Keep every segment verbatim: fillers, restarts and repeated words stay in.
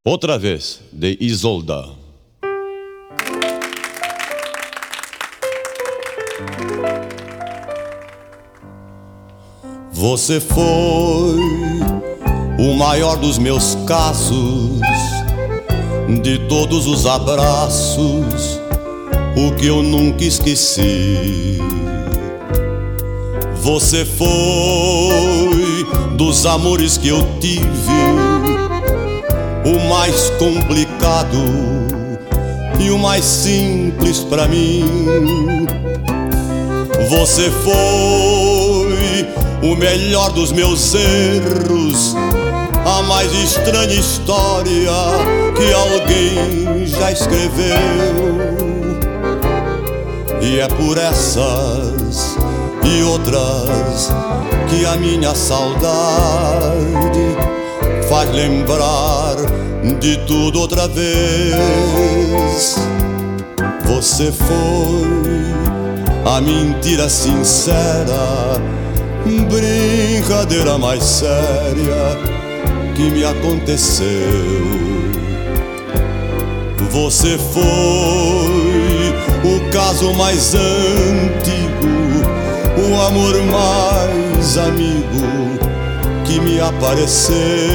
Outra vez, de Isolda. Você foi o maior dos meus casos, de todos os abraços, o que eu nunca esqueci. Você foi dos amores que eu tive o mais complicado e o mais simples pra mim. Você foi o melhor dos meus erros, a mais estranha história que alguém já escreveu. E é por essas e outras que a minha saudade faz lembrar de tudo outra vez. Você foi a mentira sincera, brincadeira mais séria que me aconteceu. Você foi o caso mais antigo, o amor mais amigo que me apareceu.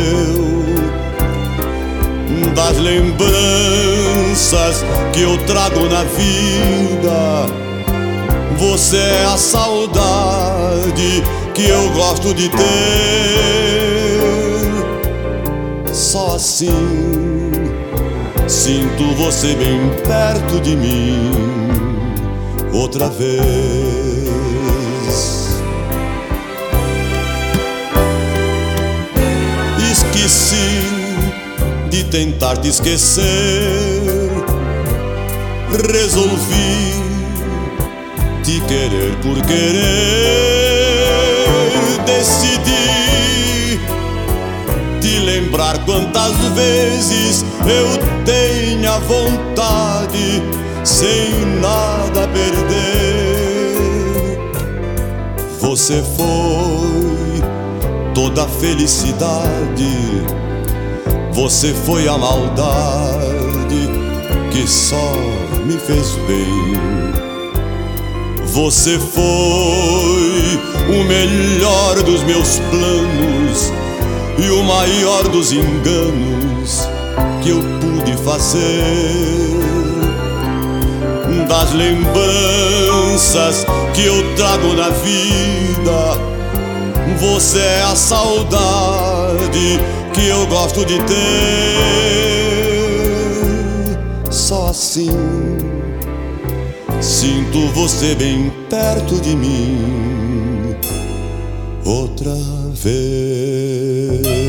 Das lembranças que eu trago na vida, você é a saudade que eu gosto de ter. Só assim sinto você bem perto de mim outra vez. Esqueci de tentar te esquecer, resolvi te querer por querer. Decidi te lembrar quantas vezes eu tenha vontade, sem nada a perder. Você foi toda a felicidade, você foi a maldade que só me fez bem. Você foi o melhor dos meus planos e o maior dos enganos que eu pude fazer. Das lembranças que eu trago na vida, você é a saudade que eu gosto de ter. Só assim sinto você bem perto de mim outra vez.